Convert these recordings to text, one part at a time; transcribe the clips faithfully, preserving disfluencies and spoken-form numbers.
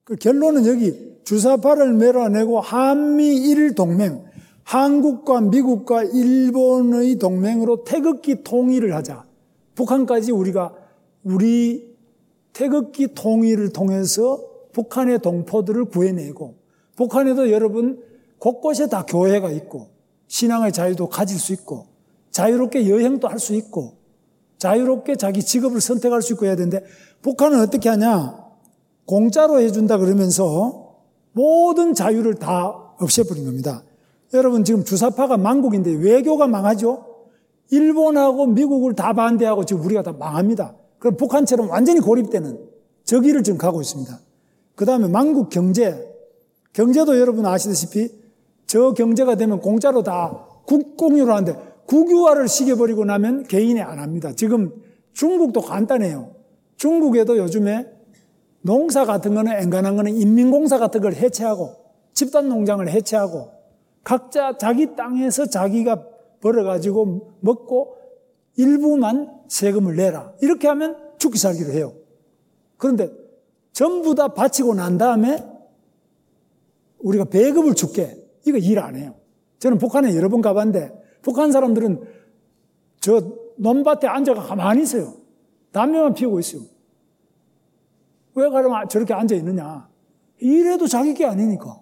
그 결론은 여기 주사파를 몰아내고 한미일 동맹, 한국과 미국과 일본의 동맹으로 태극기 통일을 하자. 북한까지 우리가 우리 태극기 통일을 통해서 북한의 동포들을 구해내고, 북한에도 여러분 곳곳에 다 교회가 있고 신앙의 자유도 가질 수 있고 자유롭게 여행도 할 수 있고 자유롭게 자기 직업을 선택할 수 있고 해야 되는데, 북한은 어떻게 하냐? 공짜로 해준다 그러면서 모든 자유를 다 없애버린 겁니다. 여러분 지금 주사파가 망국인데 외교가 망하죠? 일본하고 미국을 다 반대하고 지금 우리가 다 망합니다. 그럼 북한처럼 완전히 고립되는 저 길을 지금 가고 있습니다. 그 다음에 망국 경제, 경제도 여러분 아시다시피 저 경제가 되면 공짜로 다 국공유로 하는데 국유화를 시켜버리고 나면 개인이 안 합니다. 지금 중국도 간단해요. 중국에도 요즘에 농사 같은 거는 엔간한 거는 인민공사 같은 걸 해체하고 집단농장을 해체하고 각자 자기 땅에서 자기가 벌어가지고 먹고 일부만 세금을 내라. 이렇게 하면 죽기 살기를 해요. 그런데 전부 다 바치고 난 다음에 우리가 배급을 줄게. 이거 일 안 해요. 저는 북한에 여러 번 가봤는데 북한 사람들은 저 논밭에 앉아가 가만히 있어요. 담배만 피우고 있어요. 왜 가려면 저렇게 앉아 있느냐. 이래도 자기 게 아니니까.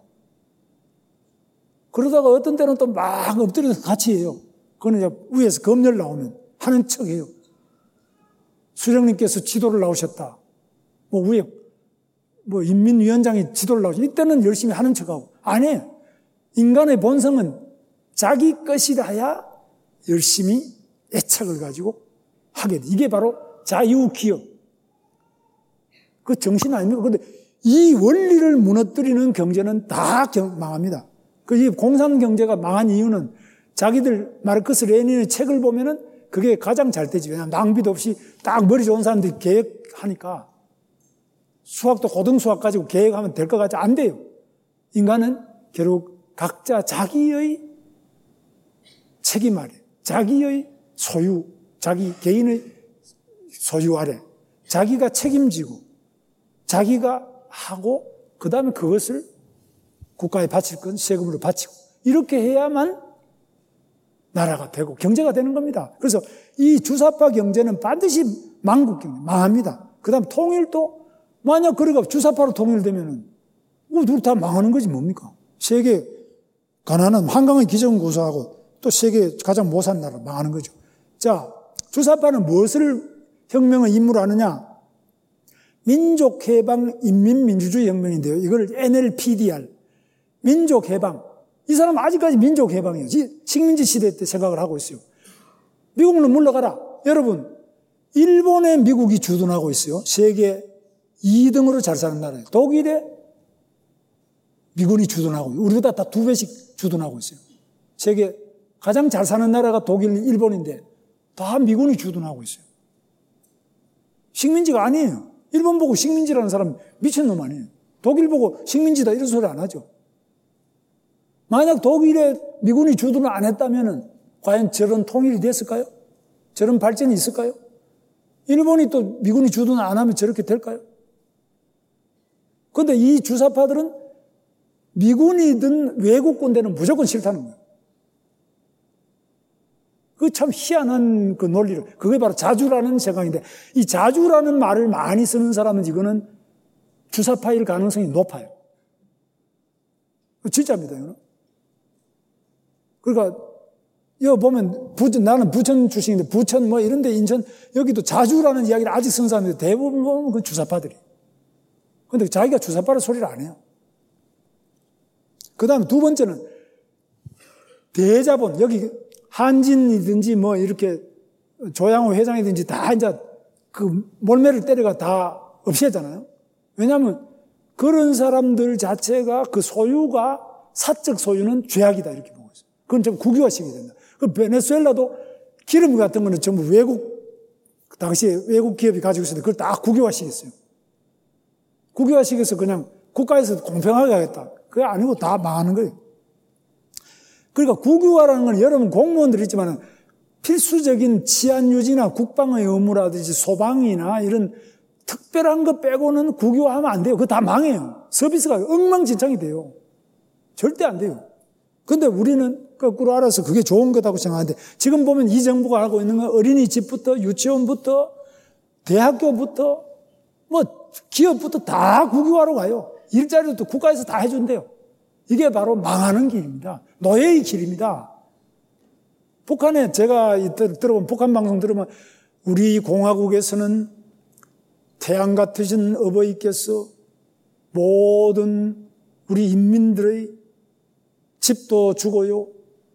그러다가 어떤 때는 또 막 엎드려서 같이 해요. 그거는 이제 위에서 검열 나오면 하는 척 해요. 수령님께서 지도를 나오셨다. 뭐 위에 뭐 인민위원장이 지도를 나오셨다. 이때는 열심히 하는 척하고. 아니에요. 인간의 본성은 자기 것이라야 열심히 애착을 가지고 하게 돼. 이게 바로 자유기업. 그 정신 아닙니까? 그런데 이 원리를 무너뜨리는 경제는 다 망합니다. 그 이 공산경제가 망한 이유는 자기들 마르크스 레닌의 책을 보면은 그게 가장 잘 되지. 왜냐하면 낭비도 없이 딱 머리 좋은 사람들이 계획하니까 수학도 고등수학 가지고 계획하면 될 것 같지 안 돼요. 인간은 결국 각자 자기의 책임 아래, 자기의 소유, 자기 개인의 소유 아래 자기가 책임지고 자기가 하고 그 다음에 그것을 국가에 바칠 건 세금으로 바치고 이렇게 해야만 나라가 되고 경제가 되는 겁니다. 그래서 이 주사파 경제는 반드시 망국 경제, 망합니다. 그 다음 통일도 만약 그러가 주사파로 통일되면은 우리 다 망하는 거지 뭡니까? 세계 가난한 한강의 기적은 고사하고 또 세계 가장 못 산 나라 망하는 거죠. 자, 주사파는 무엇을 혁명의 임무로 하느냐? 민족해방 인민민주주의 혁명인데요. 이걸 엔엘피디알 민족해방. 이 사람은 아직까지 민족해방이에요. 식민지 시대 때 생각을 하고 있어요. 미국으로 물러가라. 여러분, 일본에 미국이 주둔하고 있어요. 세계 이 등으로 잘 사는 나라예요. 독일에 미군이 주둔하고 있어요. 우리보다 다 두 배씩 주둔하고 있어요. 세계 가장 잘 사는 나라가 독일, 일본인데 다 미군이 주둔하고 있어요. 식민지가 아니에요. 일본 보고 식민지라는 사람 미친놈 아니에요. 독일 보고 식민지다 이런 소리 안 하죠. 만약 독일에 미군이 주둔을 안 했다면 과연 저런 통일이 됐을까요? 저런 발전이 있을까요? 일본이 또 미군이 주둔을 안 하면 저렇게 될까요? 그런데 이 주사파들은 미군이든 외국 군대는 무조건 싫다는 거예요. 그 참 희한한 그 논리를, 그게 바로 자주라는 생각인데, 이 자주라는 말을 많이 쓰는 사람은 이거는 주사파일 가능성이 높아요. 진짜입니다, 이거는. 그러니까, 여기 보면, 부천, 나는 부천 출신인데, 부천 뭐 이런데 인천, 여기도 자주라는 이야기를 아직 쓰는 사람인데, 대부분 보면 그 주사파들이. 근데 자기가 주사파를 소리를 안 해요. 그 다음에 두 번째는, 대자본, 여기, 한진이든지 뭐 이렇게 조양호 회장이든지 다 이제 그 몰매를 때려가 다 없애잖아요. 왜냐하면 그런 사람들 자체가 그 소유가 사적 소유는 죄악이다 이렇게 보고 있어요. 그건 좀 국유화시켜야 된다. 그 베네수엘라도 기름 같은 거는 전부 외국 당시에 외국 기업이 가지고 있었는데 그걸 다 국유화시켰어요. 국유화시켜서 그냥 국가에서 공평하게 하겠다. 그게 아니고 다 망하는 거예요. 그러니까 국유화라는 건 여러분 공무원들이 있지만 필수적인 치안 유지나 국방의 의무라든지 소방이나 이런 특별한 거 빼고는 국유화하면 안 돼요. 그거 다 망해요. 서비스가 엉망진창이 돼요. 절대 안 돼요. 근데 우리는 거꾸로 알아서 그게 좋은 거다고 생각하는데 지금 보면 이 정부가 하고 있는 건 어린이집부터 유치원부터 대학교부터 뭐 기업부터 다 국유화로 가요. 일자리도 국가에서 다 해준대요. 이게 바로 망하는 길입니다. 노예의 길입니다. 북한에 제가 들어본 북한 방송 들으면 우리 공화국에서는 태양 같으신 어버이께서 모든 우리 인민들의 집도 주고요.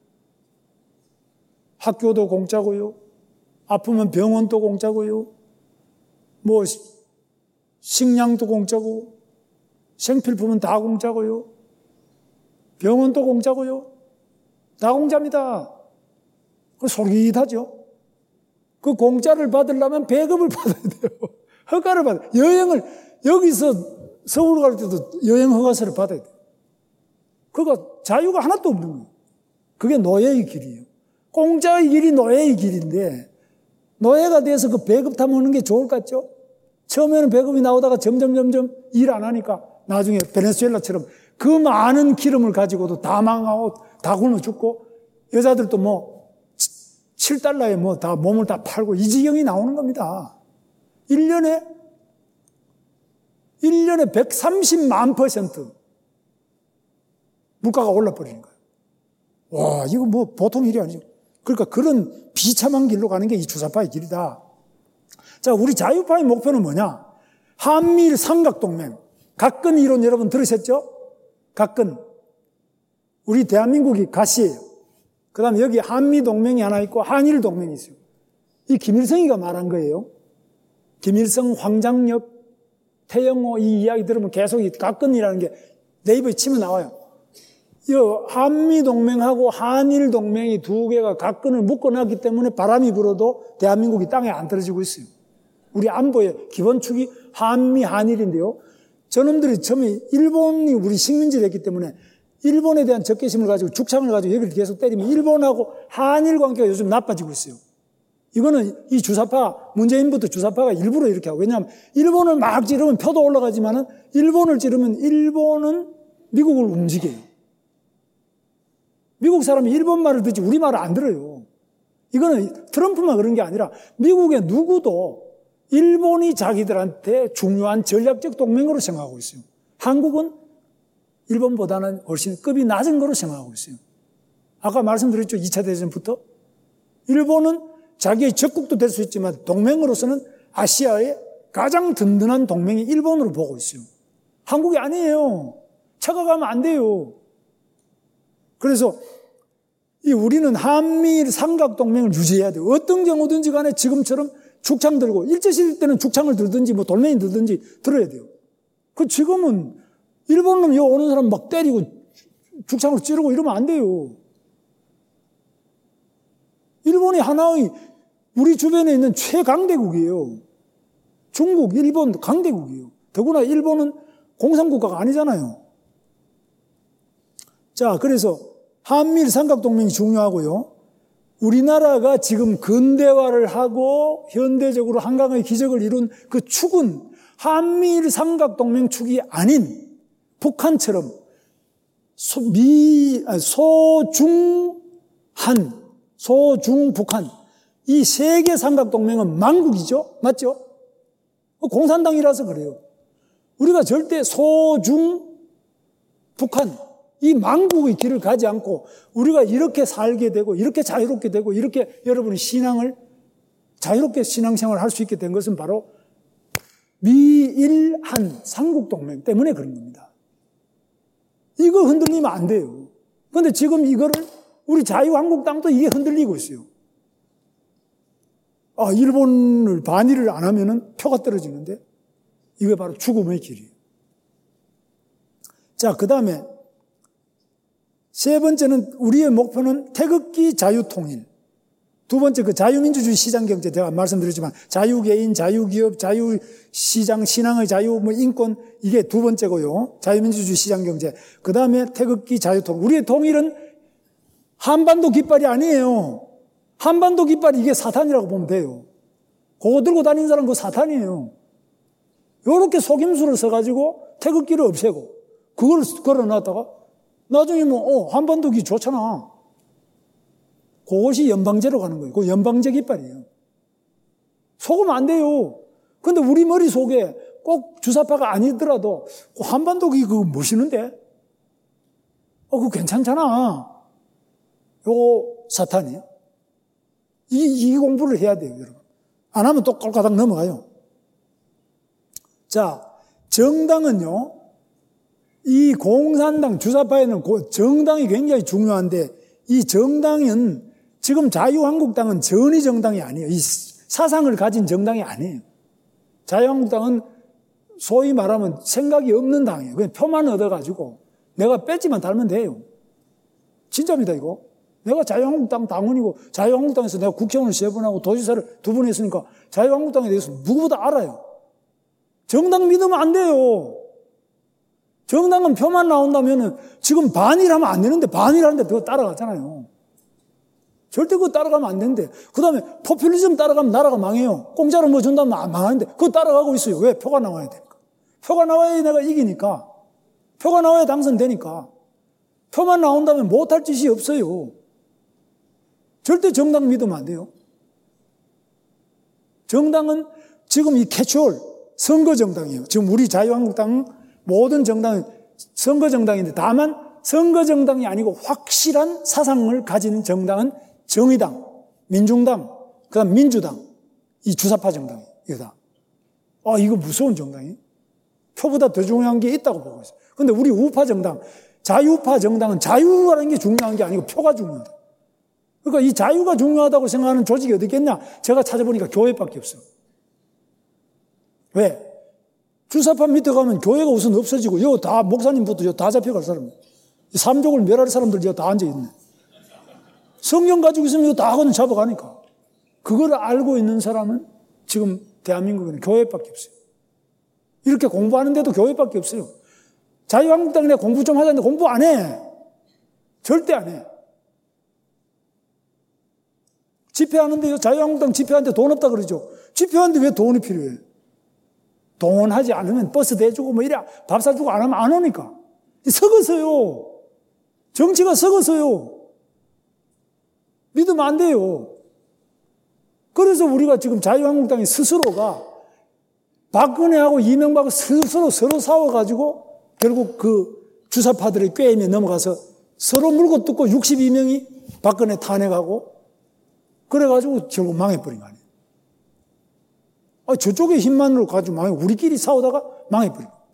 학교도 공짜고요. 아프면 병원도 공짜고요. 뭐 식량도 공짜고 생필품은 다 공짜고요. 병원도 공짜고요. 다 공짜입니다. 그 솔깃하죠. 그 공짜를 받으려면 배급을 받아야 돼요. 허가를 받아요. 여행을 여기서 서울 갈 때도 여행 허가서를 받아야 돼요. 그러니까 자유가 하나도 없는 거예요. 그게 노예의 길이에요. 공짜의 길이 노예의 길인데 노예가 돼서 그 배급 타먹는 게 좋을 것 같죠? 처음에는 배급이 나오다가 점점 점점 일 안 하니까 나중에 베네수엘라처럼 그 많은 기름을 가지고도 다 망하고 다 굶어 죽고 여자들도 뭐 칠 달러에 뭐 다 몸을 다 팔고 이 지경이 나오는 겁니다. 일 년에 일 년에 백삼십만 퍼센트 물가가 올라버리는 거예요. 와, 이거 뭐 보통 일이 아니죠. 그러니까 그런 비참한 길로 가는 게 이 주사파의 길이다. 자, 우리 자유파의 목표는 뭐냐? 한미일 삼각동맹. 가끔 이론 여러분 들으셨죠? 가끔. 우리 대한민국이 가시예요. 그 다음에 여기 한미동맹이 하나 있고 한일동맹이 있어요. 이 김일성이가 말한 거예요. 김일성, 황장엽, 태영호 이 이야기 들으면 계속 이 가끔이라는 게 네이버에 치면 나와요. 이 한미동맹하고 한일동맹이 두 개가 가끔을 묶어놨기 때문에 바람이 불어도 대한민국이 땅에 안 떨어지고 있어요. 우리 안보의 기본축이 한미, 한일인데요. 저놈들이 처음에 일본이 우리 식민지를 했기 때문에 일본에 대한 적개심을 가지고 죽창을 가지고 여기를 계속 때리면 일본하고 한일 관계가 요즘 나빠지고 있어요. 이거는 이 주사파, 문재인부터 주사파가 일부러 이렇게 하고, 왜냐하면 일본을 막 찌르면 표도 올라가지만은 일본을 찌르면 일본은 미국을 움직여요. 미국 사람이 일본 말을 듣지 우리 말을 안 들어요. 이거는 트럼프만 그런 게 아니라 미국의 누구도 일본이 자기들한테 중요한 전략적 동맹으로 생각하고 있어요. 한국은 일본보다는 훨씬 급이 낮은 거로 생각하고 있어요. 아까 말씀드렸죠. 이 차 대전부터. 일본은 자기의 적국도 될 수 있지만 동맹으로서는 아시아의 가장 든든한 동맹이 일본으로 보고 있어요. 한국이 아니에요. 착각하면 안 돼요. 그래서 이 우리는 한미일 삼각동맹을 유지해야 돼요. 어떤 경우든지 간에 지금처럼 죽창 들고 일제시대 때는 죽창을 들든지 뭐 돌멩이 들든지 들어야 돼요. 그 지금은 일본 놈 여기 오는 사람 막 때리고 죽창으로 찌르고 이러면 안 돼요. 일본이 하나의 우리 주변에 있는 최강대국이에요. 중국, 일본 강대국이에요. 더구나 일본은 공산국가가 아니잖아요. 자, 그래서 한미일 삼각동맹이 중요하고요. 우리나라가 지금 근대화를 하고 현대적으로 한강의 기적을 이룬 그 축은 한미일 삼각동맹 축이 아닌 북한처럼 소, 미, 소중, 한, 소중, 북한. 이 세계 삼각동맹은 망국이죠? 맞죠? 공산당이라서 그래요. 우리가 절대 소중, 북한. 이 망국의 길을 가지 않고 우리가 이렇게 살게 되고 이렇게 자유롭게 되고 이렇게 여러분이 신앙을 자유롭게 신앙생활을 할 수 있게 된 것은 바로 미일한 삼국동맹 때문에 그런 겁니다. 이거 흔들리면 안 돼요. 그런데 지금 이거를 우리 자유한국당도 이게 흔들리고 있어요. 아, 일본을 반일을 안 하면은 표가 떨어지는데 이게 바로 죽음의 길이에요. 자, 그 다음에 세 번째는 우리의 목표는 태극기 자유통일. 두 번째 그 자유민주주의 시장경제 제가 말씀드렸지만 자유개인, 자유기업, 자유시장, 신앙의 자유, 뭐 인권 이게 두 번째고요. 자유민주주의 시장경제. 그 다음에 태극기 자유통일. 우리의 통일은 한반도 깃발이 아니에요. 한반도 깃발이 이게 사탄이라고 보면 돼요. 그거 들고 다니는 사람 그거 사탄이에요. 요렇게 속임수를 써가지고 태극기를 없애고 그걸 걸어놨다가 나중에 뭐, 어, 한반도기 좋잖아. 그것이 연방제로 가는 거예요. 그 연방제 깃발이에요. 속으면 안 돼요. 근데 우리 머릿속에 꼭 주사파가 아니더라도 그 한반도기 그거 멋있는데? 어, 그거 괜찮잖아. 요거 사탄이에요. 이, 이 공부를 해야 돼요, 여러분. 안 하면 또 꼴까닥 넘어가요. 자, 정당은요, 이 공산당, 주사파에는 정당이 굉장히 중요한데, 이 정당은 지금 자유한국당은 전위 정당이 아니에요. 이 사상을 가진 정당이 아니에요. 자유한국당은 소위 말하면 생각이 없는 당이에요. 그냥 표만 얻어가지고 내가 뺏지만 달면 돼요. 진짜입니다, 이거. 내가 자유한국당 당원이고 자유한국당에서 내가 국회의원을 세 번 하고 도지사를 두 번 했으니까 자유한국당에 대해서 누구보다 알아요. 정당 믿으면 안 돼요. 정당은 표만 나온다면 지금 반일하면 안 되는데 반일하는데 그거 따라가잖아요. 절대 그거 따라가면 안 되는데 그 다음에 포퓰리즘 따라가면 나라가 망해요. 공짜로 뭐 준다면 망하는데 그거 따라가고 있어요. 왜? 표가 나와야 되니까. 표가 나와야 내가 이기니까. 표가 나와야 당선되니까. 표만 나온다면 못할 짓이 없어요. 절대 정당 믿으면 안 돼요. 정당은 지금 이 캐추얼 선거정당이에요. 지금 우리 자유한국당은 모든 정당은 선거정당인데 다만 선거정당이 아니고 확실한 사상을 가진 정당은 정의당, 민중당, 그 다음 민주당, 이 주사파 정당이에요. 이거다. 아, 이거 무서운 정당이에요. 표보다 더 중요한 게 있다고 보고 있어요. 근데 우리 우파 정당, 자유파 정당은 자유라는 게 중요한 게 아니고 표가 중요하다. 그러니까 이 자유가 중요하다고 생각하는 조직이 어디 있겠냐? 제가 찾아보니까 교회밖에 없어요. 왜? 주사파 밑에 가면 교회가 우선 없어지고, 요 다, 목사님부터 요 다 잡혀갈 사람. 삼족을 멸할 사람들 요 다 앉아있네. 성경 가지고 있으면 요 다 그건 잡아가니까. 그걸 알고 있는 사람은 지금 대한민국에는 교회밖에 없어요. 이렇게 공부하는데도 교회밖에 없어요. 자유한국당에 공부 좀 하자는데 공부 안 해. 절대 안 해. 집회하는데 자유한국당 집회하는데 돈 없다 그러죠. 집회하는데 왜 돈이 필요해? 동원하지 않으면 버스 대주고 뭐 이래 밥 사주고 안 하면 안 오니까. 썩어서요. 정치가 썩어서요. 믿으면 안 돼요. 그래서 우리가 지금 자유한국당이 스스로가 박근혜하고 이명박을 스스로 서로 싸워가지고 결국 그 주사파들의 꾀임에 넘어가서 서로 물고 뜯고 육십이 명이 박근혜 탄핵하고 그래가지고 결국 망해버린 거 아니에요. 아, 저쪽의 힘만으로 가지고 망해. 우리끼리 싸우다가 망해버린 거.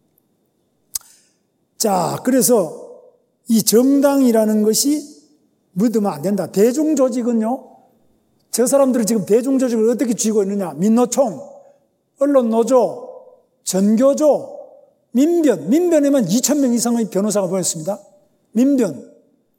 자, 그래서 이 정당이라는 것이 믿으면 안 된다. 대중조직은요, 저 사람들이 지금 대중조직을 어떻게 쥐고 있느냐. 민노총, 언론노조, 전교조, 민변, 민변에만 이천 명 이상의 변호사가 모였습니다. 민변,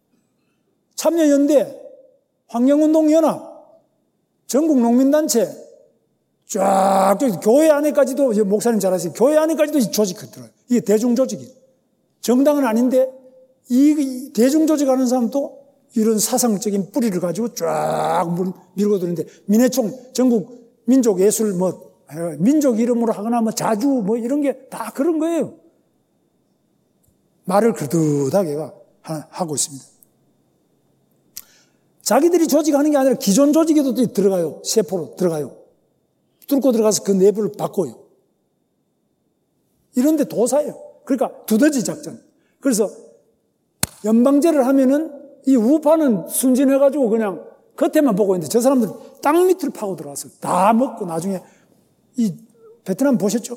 참여연대, 환경운동연합, 전국농민단체, 쫙, 교회 안에까지도, 목사님 잘 아시죠? 교회 안에까지도 이 조직이 들어요. 이게 대중조직이에요. 정당은 아닌데, 이 대중조직 하는 사람도 이런 사상적인 뿌리를 가지고 쫙 밀고 드는데, 민해총, 전국 민족예술, 뭐, 민족 이름으로 하거나, 뭐, 자주, 뭐, 이런 게 다 그런 거예요. 말을 그릇하게 하고 있습니다. 자기들이 조직하는 게 아니라 기존 조직에도 들어가요. 세포로 들어가요. 뚫고 들어가서 그 내부를 바꿔요. 이런데 도사예요. 그러니까 두더지 작전. 그래서 연방제를 하면은 이 우파는 순진해가지고 그냥 겉에만 보고 있는데 저 사람들 땅 밑을 파고 들어가서 다 먹고 나중에 이 베트남 보셨죠?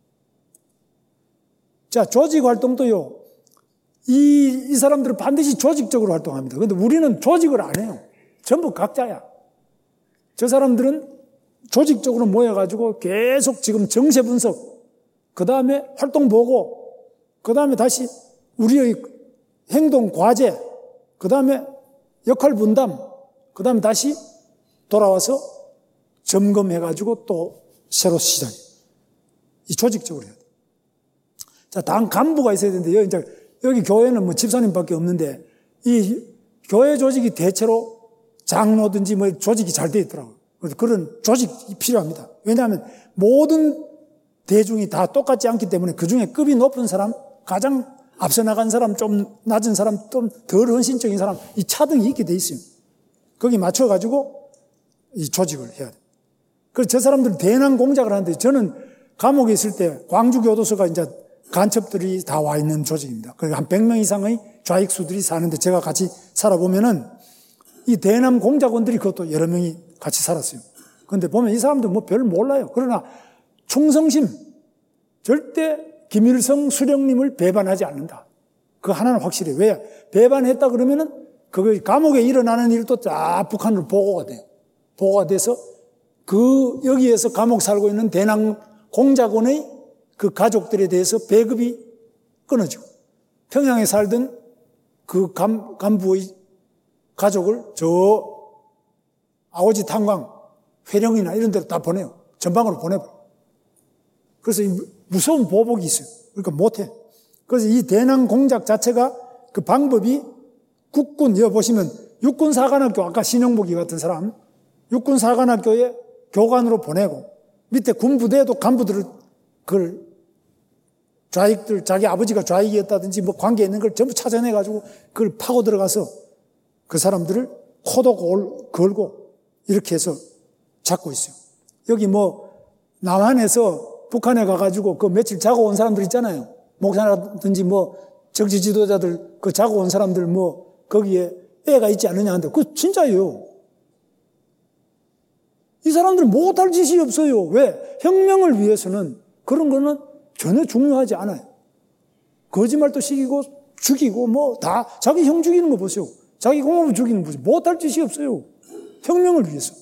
자, 조직 활동도요. 이, 이 사람들은 반드시 조직적으로 활동합니다. 그런데 우리는 조직을 안 해요. 전부 각자야. 저 사람들은 조직적으로 모여가지고 계속 지금 정세 분석, 그 다음에 활동 보고, 그 다음에 다시 우리의 행동 과제, 그 다음에 역할 분담, 그 다음에 다시 돌아와서 점검해가지고 또 새로 시작해요. 이 조직적으로 해야 돼요. 자, 당 간부가 있어야 되는데, 여기, 이제, 여기 교회는 뭐 집사님밖에 없는데, 이 교회 조직이 대체로 장로든지 뭐 조직이 잘 돼 있더라고요. 그런 조직이 필요합니다. 왜냐하면 모든 대중이 다 똑같지 않기 때문에 그 중에 급이 높은 사람, 가장 앞서 나간 사람, 좀 낮은 사람, 좀 덜 헌신적인 사람, 이 차등이 있게 돼 있어요. 거기 맞춰가지고 이 조직을 해야 돼. 그래서 저 사람들은 대난 공작을 하는데, 저는 감옥에 있을 때 광주교도소가 이제 간첩들이 다 와 있는 조직입니다. 그리고 한 백 명 이상의 좌익수들이 사는데, 제가 같이 살아보면은 이 대남 공작원들이 그것도 여러 명이 같이 살았어요. 그런데 보면 이 사람들 뭐 별 몰라요. 그러나 충성심, 절대 김일성 수령님을 배반하지 않는다. 그 하나는 확실해요. 왜? 배반했다 그러면은 그거 감옥에 일어나는 일도 쫙 북한으로 보고가 돼요. 보고가 돼서 그 여기에서 감옥 살고 있는 대남 공작원의 그 가족들에 대해서 배급이 끊어지고, 평양에 살던 그 간, 간부의 가족을 저 아오지 탄광, 회령이나 이런 데로 다 보내요. 전방으로 보내버려요. 그래서 이 무서운 보복이 있어요. 그러니까 못해. 그래서 이 대남 공작 자체가 그 방법이 국군, 여기 보시면 육군사관학교, 아까 신영복이 같은 사람, 육군사관학교에 교관으로 보내고, 밑에 군부대에도 간부들을, 그걸 좌익들, 자기 아버지가 좌익이었다든지 뭐 관계 있는 걸 전부 찾아내가지고 그걸 파고 들어가서 그 사람들을 코도 골, 걸고 이렇게 해서 잡고 있어요. 여기 뭐 남한에서 북한에 가가지고 그 며칠 자고 온 사람들 있잖아요. 목사라든지 뭐 정치 지도자들 그 자고 온 사람들 뭐 거기에 애가 있지 않느냐 하는데 그거 진짜예요. 이 사람들은 못할 짓이 없어요. 왜? 혁명을 위해서는 그런 거는 전혀 중요하지 않아요. 거짓말도 시키고 죽이고 뭐 다 자기 형 죽이는 거 보세요. 자기 고모부 죽이는 거 보세요. 못할 짓이 없어요. 혁명을 위해서.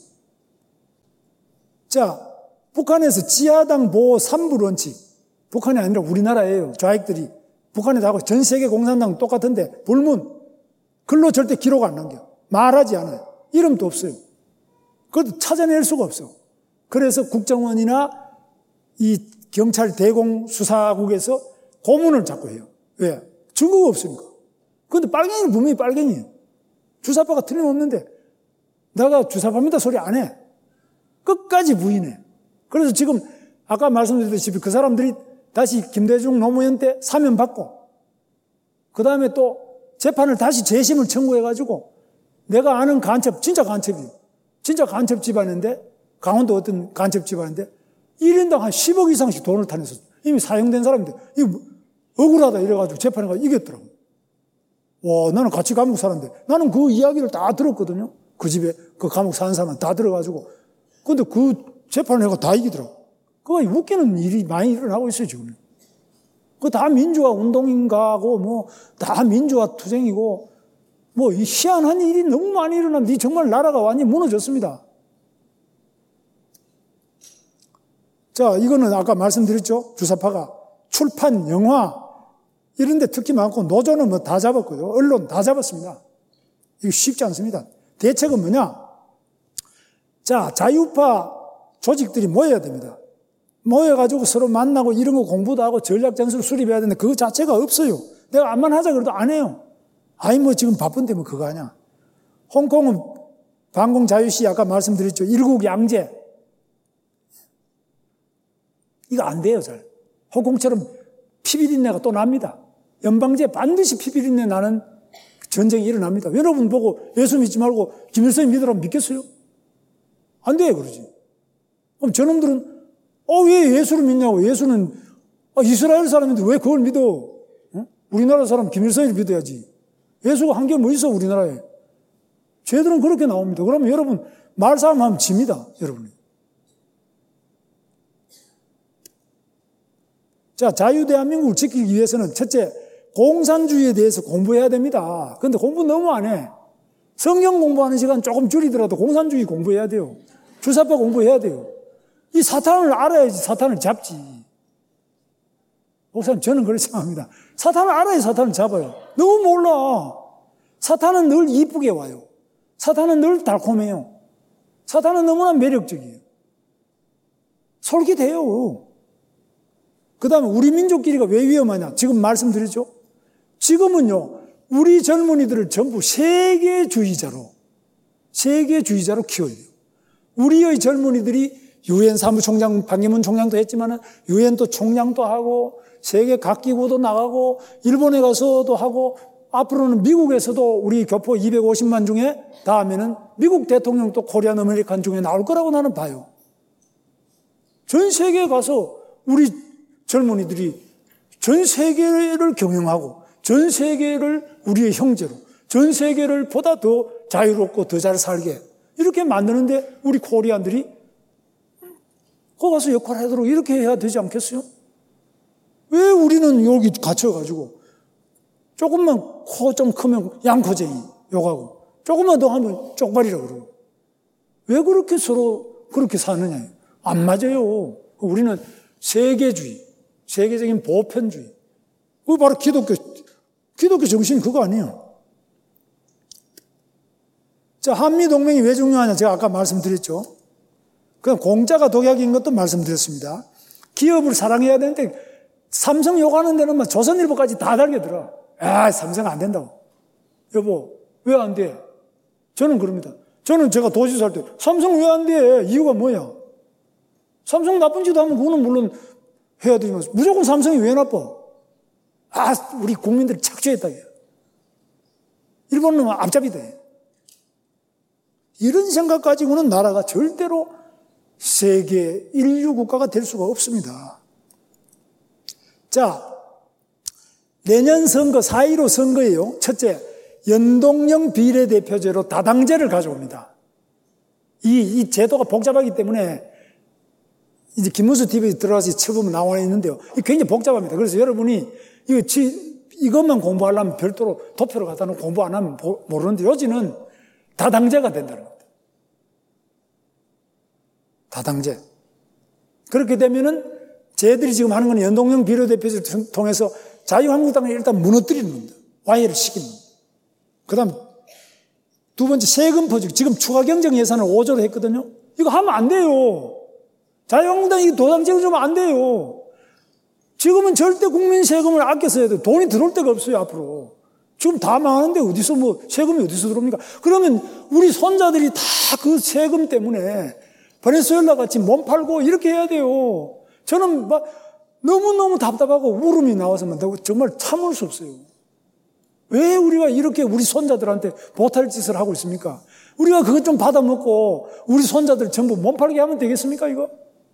자, 북한에서 지하당 보호 삼 부 원칙. 북한이 아니라 우리나라예요. 좌익들이. 북한에 다 하고 전 세계 공산당 똑같은데 불문. 글로 절대 기록 안 남겨. 말하지 않아요. 이름도 없어요. 그것도 찾아낼 수가 없어. 그래서 국정원이나 이 경찰 대공수사국에서 고문을 자꾸 해요. 왜? 증거가 없으니까. 그런데 빨갱이는 분명히 빨갱이에요. 주사파가 틀림없는데 내가 주사파입니다 소리 안 해. 끝까지 부인해. 그래서 지금 아까 말씀드렸듯이 그 사람들이 다시 김대중 노무현 때 사면 받고 그 다음에 또 재판을 다시 재심을 청구해가지고 내가 아는 간첩, 진짜 간첩이에요. 진짜 간첩 집안인데 강원도 어떤 간첩 집안인데 일 인당 한 십억 이상씩 돈을 타내서 이미 사형된 사람인데 이거 억울하다 이래가지고 재판에 가서 이겼더라고. 와, 나는 같이 감옥 살았는데 나는 그 이야기를 다 들었거든요. 그 집에 그 감옥 사는 사람은 다 들어가지고. 근데 그 재판을 해가 다 이기더라고. 그거 웃기는 일이 많이 일어나고 있어요, 지금. 그거 다 민주화 운동인가고, 뭐, 다 민주화 투쟁이고, 뭐, 이 희한한 일이 너무 많이 일어나면, 정말 나라가 완전히 무너졌습니다. 자, 이거는 아까 말씀드렸죠? 주사파가 출판, 영화, 이런 데 특히 많고, 노조는 뭐 다 잡았고요. 언론 다 잡았습니다. 이거 쉽지 않습니다. 대책은 뭐냐? 자, 자유파 조직들이 모여야 됩니다. 모여가지고 서로 만나고 이런 거 공부도 하고 전략 전술을 수립해야 되는데 그거 자체가 없어요. 내가 암만 하자 그래도 안 해요. 아이 뭐 지금 바쁜데 뭐 그거 하냐. 홍콩은 반공 자유시 아까 말씀드렸죠. 일국 양제. 이거 안 돼요, 잘. 홍콩처럼 피비린내가 또 납니다. 연방제 반드시 피비린내 나는 전쟁이 일어납니다. 여러분 보고 예수 믿지 말고 김일성이 믿으라고 믿겠어요? 안 돼, 그러지. 그럼 저놈들은, 어, 왜 예수를 믿냐고. 예수는, 아, 이스라엘 사람인데 왜 그걸 믿어? 어? 우리나라 사람 김일성을 믿어야지. 예수가 한 게 뭐 있어, 우리나라에. 쟤들은 그렇게 나옵니다. 그러면 여러분, 말싸움 하면 집니다, 여러분이. 자, 자유대한민국을 지키기 위해서는 첫째, 공산주의에 대해서 공부해야 됩니다. 그런데 공부 너무 안 해. 성경 공부하는 시간 조금 줄이더라도 공산주의 공부해야 돼요. 주사파 공부해야 돼요. 이 사탄을 알아야지 사탄을 잡지. 목사님, 저는 그렇게 생각합니다. 사탄을 알아야 사탄을 잡아요. 너무 몰라. 사탄은 늘 이쁘게 와요. 사탄은 늘 달콤해요. 사탄은 너무나 매력적이에요. 솔깃해요. 그 다음에 우리 민족끼리가 왜 위험하냐? 지금 말씀드렸죠? 지금은요, 우리 젊은이들을 전부 세계주의자로, 세계주의자로 키워야 돼요. 우리의 젊은이들이 유엔 사무총장 반기문 총장도 했지만은 유엔도 총장도 하고 세계 각 기구도 나가고 일본에 가서도 하고 앞으로는 미국에서도 우리 교포 이백오십만 중에 다음에는 미국 대통령도 코리안 아메리칸 중에 나올 거라고 나는 봐요. 전 세계에 가서 우리 젊은이들이 전 세계를 경영하고 전 세계를 우리의 형제로 전 세계를 보다 더 자유롭고 더 잘 살게 이렇게 만드는데 우리 코리안들이 거기 가서 역할을 하도록 이렇게 해야 되지 않겠어요? 왜 우리는 여기 갇혀가지고 조금만 코 좀 크면 양코쟁이 욕하고 조금만 더 하면 쪽발이라고 그러고 왜 그렇게 서로 그렇게 사느냐? 안 맞아요. 우리는 세계주의, 세계적인 보편주의. 그게 바로 기독교, 기독교 정신이 그거 아니에요. 자, 한미동맹이 왜 중요하냐? 제가 아까 말씀드렸죠. 그냥 공짜가 독약인 것도 말씀드렸습니다. 기업을 사랑해야 되는데 삼성 욕하는 데는 막 조선일보까지 다 달겨들어. 아, 삼성 안 된다고. 여보, 왜 안 돼? 저는 그럽니다. 저는 제가 도지사 할 때 삼성 왜 안 돼? 이유가 뭐야? 삼성 나쁜 짓 하면 그거는 물론 해야 되지만 무조건 삼성이 왜 나빠? 아, 우리 국민들이 착취했다. 일본은 앞잡이다. 이런 생각 가지고는 나라가 절대로 세계 인류 국가가 될 수가 없습니다. 자, 내년 선거 사 일오 선거예요. 첫째, 연동형 비례대표제로 다당제를 가져옵니다. 이, 이 제도가 복잡하기 때문에 이제 김문수 티비에 들어가서 쳐보면 나와 있는데요. 이게 굉장히 복잡합니다. 그래서 여러분이 이거 지, 이것만 공부하려면 별도로 도표를 갖다 놓고 공부 안 하면 모르는데 요즘은 다당제가 된다는 겁니다. 다당제. 그렇게 되면은 쟤들이 지금 하는 건 연동형 비례대표제를 통해서 자유한국당을 일단 무너뜨리는 겁니다. 와해를 시키는 겁니다. 그 다음 두 번째 세금 퍼주기. 지금 추가 경정 예산을 오조로 했거든요. 이거 하면 안 돼요. 자유한국당이 도당제를 주면 안 돼요. 지금은 절대 국민 세금을 아껴 써야 돼요. 돈이 들어올 데가 없어요, 앞으로. 지금 다 망하는데 어디서 뭐 세금이 어디서 들어옵니까? 그러면 우리 손자들이 다 그 세금 때문에 베네수엘라 같이 몸 팔고 이렇게 해야 돼요. 저는 막 너무너무 답답하고 울음이 나와서만 정말 참을 수 없어요. 왜 우리가 이렇게 우리 손자들한테 보탈 짓을 하고 있습니까? 우리가 그것 좀 받아먹고 우리 손자들 전부 몸 팔게 하면 되겠습니까, 이거?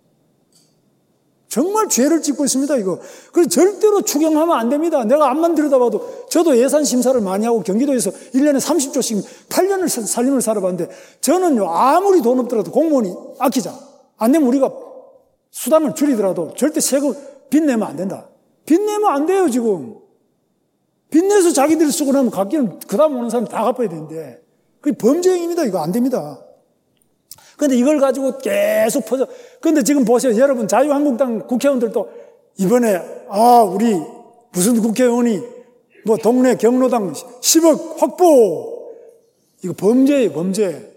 정말 죄를 짓고 있습니다, 이거. 그래서 절대로 추경하면 안 됩니다. 내가 앞만 들여다봐도 저도 예산 심사를 많이 하고 경기도에서 일 년에 삼십 조씩 팔 년을 살림을 살아봤는데 저는요, 아무리 돈 없더라도 공무원이 아끼자. 안 되면 우리가 수당을 줄이더라도 절대 세금 빚내면 안 된다. 빚내면 안 돼요, 지금. 빚내서 자기들이 쓰고 나면 갚기는 그 다음 오는 사람 다 갚아야 되는데 그게 범죄 행위입니다. 이거 안 됩니다. 그런데 이걸 가지고 계속 퍼져. 그런데 지금 보세요. 여러분 자유한국당 국회의원들도 이번에 아 우리 무슨 국회의원이 뭐 동네 경로당 십억 확보. 이거 범죄예요. 범죄.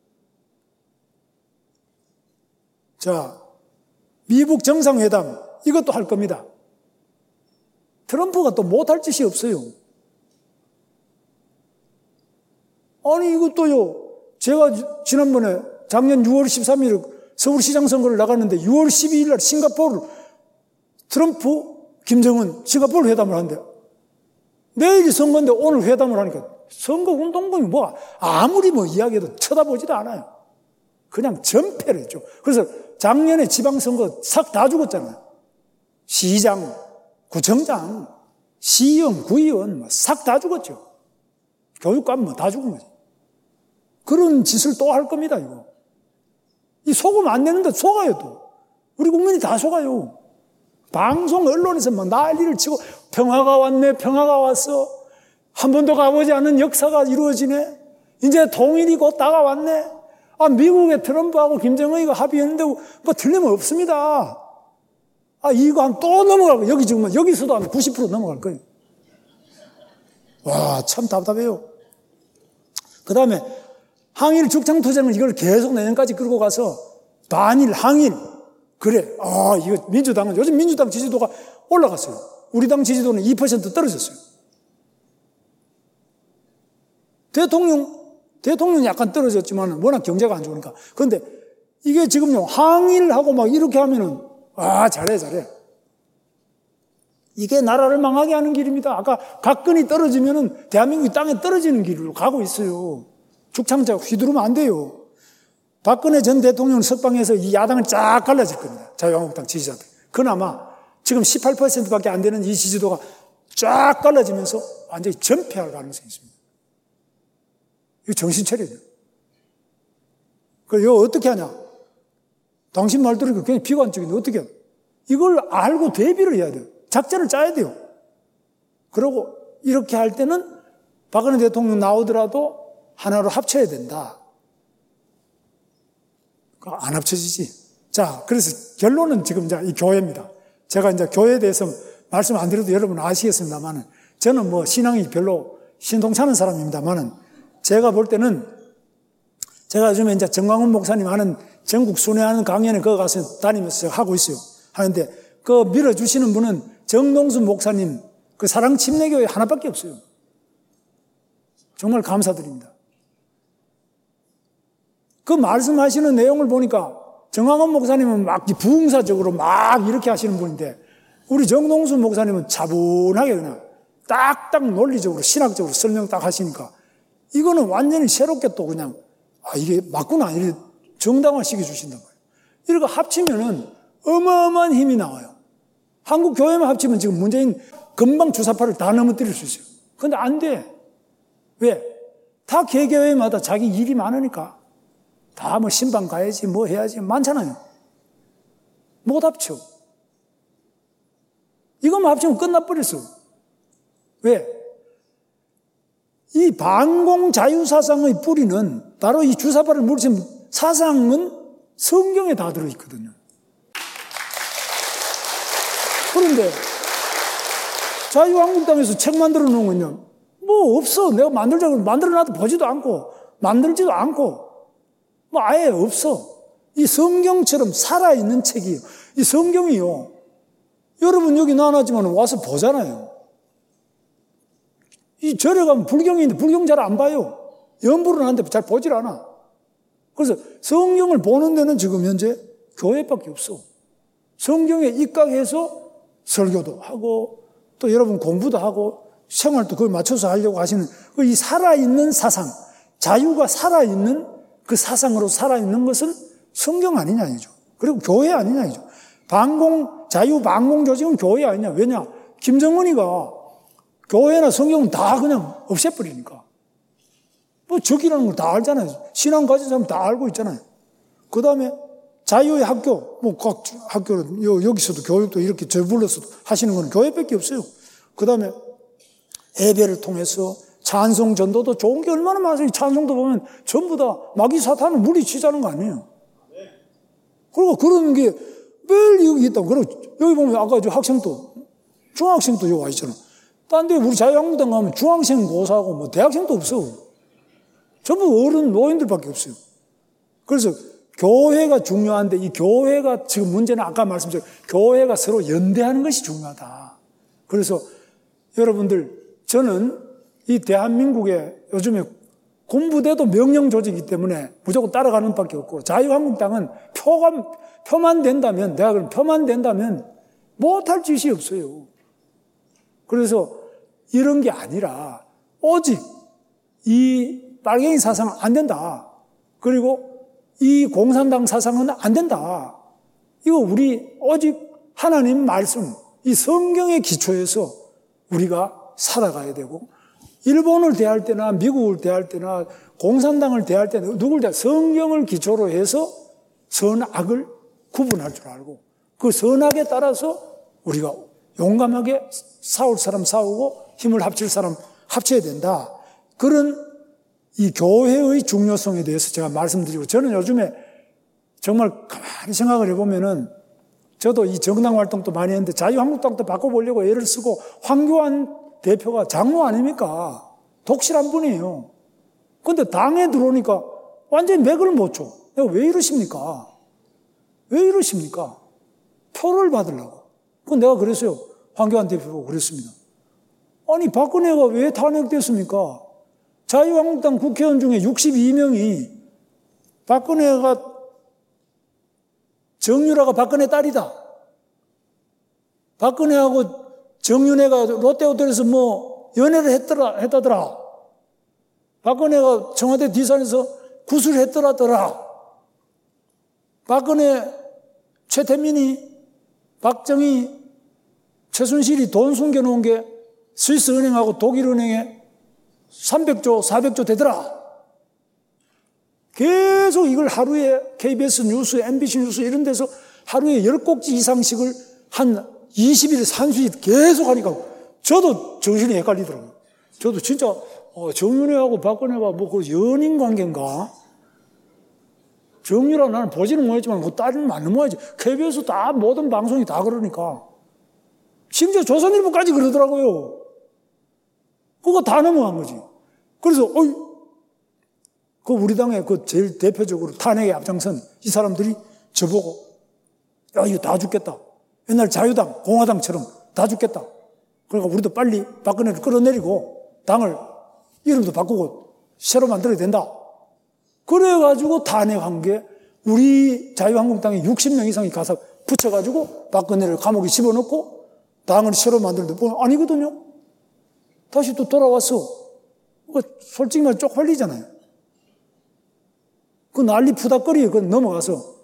자, 미국 정상회담 이것도 할 겁니다. 트럼프가 또 못할 짓이 없어요. 아니 이것도요. 제가 지난번에 작년 유월 십삼일 서울시장 선거를 나갔는데 유월 십이일 날 싱가포르 트럼프, 김정은 싱가포르 회담을 하는데 내일이 선거인데 오늘 회담을 하니까 선거운동권이 뭐 아무리 뭐 이야기해도 쳐다보지도 않아요. 그냥 전패를 했죠. 그래서 작년에 지방선거 싹 다 죽었잖아요. 시장, 구청장, 시의원, 구의원 싹 다 죽었죠. 교육감 뭐 다 죽은 거죠. 그런 짓을 또 할 겁니다, 이거. 이 속으면 안 되는데 속아요, 또. 우리 국민이 다 속아요. 방송, 언론에서 막 난리를 치고 평화가 왔네, 평화가 왔어. 한 번도 가보지 않은 역사가 이루어지네. 이제 통일이 곧 다가왔네. 아, 미국의 트럼프하고 김정은이가 합의했는데 뭐 틀림없습니다. 아, 이거 한 또 넘어갈 거예요. 여기 지금, 여기서도 한 구십 퍼센트 넘어갈 거예요. 와, 참 답답해요. 그 다음에 항일 죽창투쟁을 이걸 계속 내년까지 끌고 가서 반일, 항일. 그래. 아, 이거 민주당은, 요즘 민주당 지지도가 올라갔어요. 우리 당 지지도는 이 퍼센트 떨어졌어요. 대통령, 대통령이 약간 떨어졌지만 워낙 경제가 안 좋으니까. 그런데 이게 지금요, 항일하고 막 이렇게 하면은, 아, 잘해, 잘해. 이게 나라를 망하게 하는 길입니다. 아까 각근이 떨어지면은 대한민국이 땅에 떨어지는 길로 가고 있어요. 죽창자 휘두르면 안 돼요. 박근혜 전 대통령 석방해서 이 야당을 쫙 갈라질 겁니다. 자유한국당 지지자들. 그나마 지금 십팔 퍼센트밖에 안 되는 이 지지도가 쫙 갈라지면서 완전히 전패할 가능성이 있습니다. 이거 정신 차려야 돼요. 그래서 이거 어떻게 하냐? 당신 말 들으니까 굉장히 비관적인데 어떻게 해야 돼요? 이걸 알고 대비를 해야 돼요. 작전을 짜야 돼요. 그러고 이렇게 할 때는 박근혜 대통령 나오더라도 하나로 합쳐야 된다. 안 합쳐지지. 자, 그래서 결론은 지금 이제 이 교회입니다. 제가 이제 교회에 대해서 말씀 안 드려도 여러분 아시겠습니다만은 저는 뭐 신앙이 별로 신통찮은 사람입니다만은 제가 볼 때는 제가 요즘에 이제 정광훈 목사님 하는 전국 순회하는 강연에 거기 가서 다니면서 하고 있어요. 하는데 그 밀어주시는 분은 정동수 목사님 그 사랑 침례교회 하나밖에 없어요. 정말 감사드립니다. 그 말씀하시는 내용을 보니까 정광훈 목사님은 막 부흥사적으로 막 이렇게 하시는 분인데 우리 정동수 목사님은 차분하게 그냥 딱딱 논리적으로 신학적으로 설명 딱 하시니까 이거는 완전히 새롭게 또 그냥 아 이게 맞구나 이렇게 정당화시켜 주신단 말이에요. 이렇게 합치면은 어마어마한 힘이 나와요. 한국 교회만 합치면 지금 문재인 금방 주사파를 다 넘어뜨릴 수 있어요. 그런데 안 돼. 왜? 다 개교회마다 자기 일이 많으니까. 다 뭐 신방 가야지 뭐 해야지 많잖아요. 못 합쳐. 이것만 합치면 끝나버렸어. 왜? 이 반공 자유사상의 뿌리는 바로 이 주사파를 물리친 사상은 성경에 다 들어있거든요. 그런데 자유한국당에서 책 만들어 놓은 건요. 뭐 없어. 내가 만들자고 만들어놔도 보지도 않고 만들지도 않고 뭐 아예 없어. 이 성경처럼 살아있는 책이에요. 이 성경이요. 여러분 여기 나왔지만 와서 보잖아요. 이 절에 가면 불경인데 불경 잘 안 봐요. 연불은 하는데 잘 보질 않아. 그래서 성경을 보는 데는 지금 현재 교회밖에 없어. 성경에 입각해서 설교도 하고 또 여러분 공부도 하고 생활도 그걸 맞춰서 하려고 하시는 이 살아있는 사상, 자유가 살아있는 그 사상으로 살아있는 것은 성경 아니냐 이죠. 그리고 교회 아니냐 이죠. 반공, 자유 반공 조직은 교회 아니냐. 왜냐? 김정은이가 교회나 성경은 다 그냥 없애버리니까. 뭐 적이라는 걸 다 알잖아요. 신앙 가진 사람 다 알고 있잖아요. 그 다음에 자유의 학교, 뭐 각 학교는 여기서도 교육도 이렇게 저불러서도 하시는 건 교회밖에 없어요. 그 다음에 예배를 통해서 찬송 전도도 좋은 게 얼마나 많아요. 찬송도 보면 전부 다 마귀 사탄을 물리치자는 거 아니에요. 그리고 그런 게 매일 여기 있다고. 그리고 여기 보면 아까 저 학생도, 중학생도 여기 와 있잖아. 딴 데 우리 자유한국당 가면 중학생 고사하고 뭐 대학생도 없어. 전부 어른, 노인들밖에 없어요. 그래서 교회가 중요한데 이 교회가 지금 문제는 아까 말씀드린 교회가 서로 연대하는 것이 중요하다. 그래서 여러분들 저는 이 대한민국에 요즘에 군부대도 명령 조직이기 때문에 무조건 따라가는 밖에 없고 자유한국당은 표가, 표만 된다면 내가 그럼 표만 된다면 못할 짓이 없어요. 그래서 이런 게 아니라 오직 이 빨갱이 사상은 안 된다. 그리고 이 공산당 사상은 안 된다. 이거 우리 오직 하나님 말씀, 이 성경의 기초에서 우리가 살아가야 되고 일본을 대할 때나 미국을 대할 때나 공산당을 대할 때나 누굴 대할 성경을 기초로 해서 선악을 구분할 줄 알고 그 선악에 따라서 우리가 용감하게 싸울 사람 싸우고 힘을 합칠 사람 합쳐야 된다. 그런 이 교회의 중요성에 대해서 제가 말씀드리고 저는 요즘에 정말 가만히 생각을 해보면은 저도 이 정당 활동도 많이 했는데 자유한국당도 바꿔보려고 애를 쓰고 황교안 대표가 장로 아닙니까? 독실한 분이에요. 그런데 당에 들어오니까 완전히 맥을 못 쳐. 내가 왜 이러십니까? 왜 이러십니까? 표를 받으려고. 그건 내가 그랬어요. 황교안 대표가 그랬습니다. 아니 박근혜가 왜 탄핵됐습니까? 자유한국당 국회의원 중에 육십이 명이 박근혜가 정유라가 박근혜 딸이다. 박근혜하고 정윤회가 롯데호텔에서 뭐 연애를 했더라, 했다더라. 박근혜가 청와대 뒷산에서 구슬을 했더라더라. 박근혜, 최태민이, 박정희, 최순실이 돈 숨겨놓은 게 스위스 은행하고 독일 은행에 삼백조, 사백조 되더라. 계속 이걸 하루에 케이비에스 뉴스, 엠비씨 뉴스 이런 데서 하루에 열 꼭지 이상씩을 한 이십 일, 삼십 일 계속 하니까 저도 정신이 헷갈리더라고요. 저도 진짜 어, 정윤회하고 박근혜가 뭐 그 연인 관계인가? 정유라 나는 보지는 못했지만 그 딸은 맞는 모양이지. 케이비에스 다 모든 방송이 다 그러니까. 심지어 조선일보까지 그러더라고요. 그거 다 넘어간 거지. 그래서 어이, 그 우리 당의 그 제일 대표적으로 탄핵에 앞장선 이 사람들이 저보고 야 이거 다 죽겠다. 옛날 자유당, 공화당처럼 다 죽겠다. 그러니까 우리도 빨리 박근혜를 끌어내리고 당을 이름도 바꾸고 새로 만들어야 된다. 그래가지고 탄핵한 게 우리 자유한국당에 육십 명 이상이 가서 붙여가지고 박근혜를 감옥에 집어넣고 당을 새로 만들는데 뭐 아니거든요. 다시 또 돌아왔어. 솔직히 말 쪽팔리잖아요. 그 난리 푸닥거리에 그 넘어가서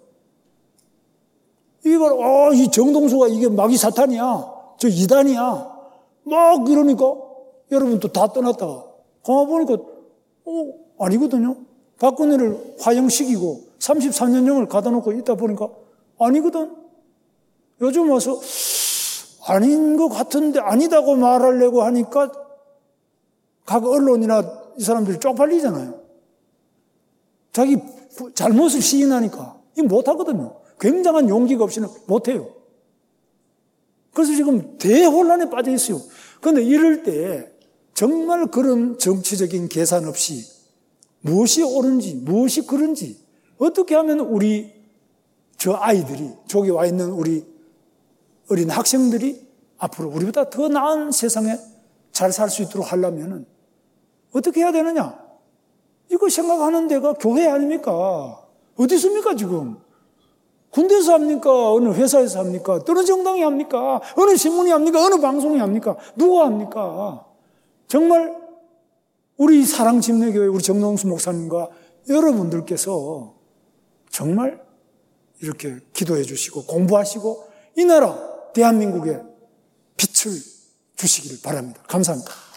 이걸 어, 이 정동수가 이게 마귀 사탄이야. 저 이단이야. 막 이러니까 여러분 또 다 떠났다가 가만 보니까 어, 아니거든요. 박근혜를 화형시키고 삼십삼 년형을 가다 놓고 있다 보니까 아니거든. 요즘 와서 아닌 것 같은데 아니다고 말하려고 하니까 각 언론이나 이 사람들이 쪽팔리잖아요. 자기 잘못을 시인하니까 이거 못하거든요. 굉장한 용기가 없이는 못해요. 그래서 지금 대혼란에 빠져 있어요. 그런데 이럴 때 정말 그런 정치적인 계산 없이 무엇이 옳은지 무엇이 그른지 어떻게 하면 우리 저 아이들이 저기 와 있는 우리 어린 학생들이 앞으로 우리보다 더 나은 세상에 잘 살 수 있도록 하려면 어떻게 해야 되느냐? 이거 생각하는 데가 교회 아닙니까? 어디 있습니까 지금? 군대에서 합니까? 어느 회사에서 합니까? 어느 정당이 합니까? 어느 신문이 합니까? 어느 방송이 합니까? 누가 합니까? 정말 우리 사랑침례교회 우리 정동수 목사님과 여러분들께서 정말 이렇게 기도해 주시고 공부하시고 이 나라 대한민국에 빛을 주시기를 바랍니다. 감사합니다.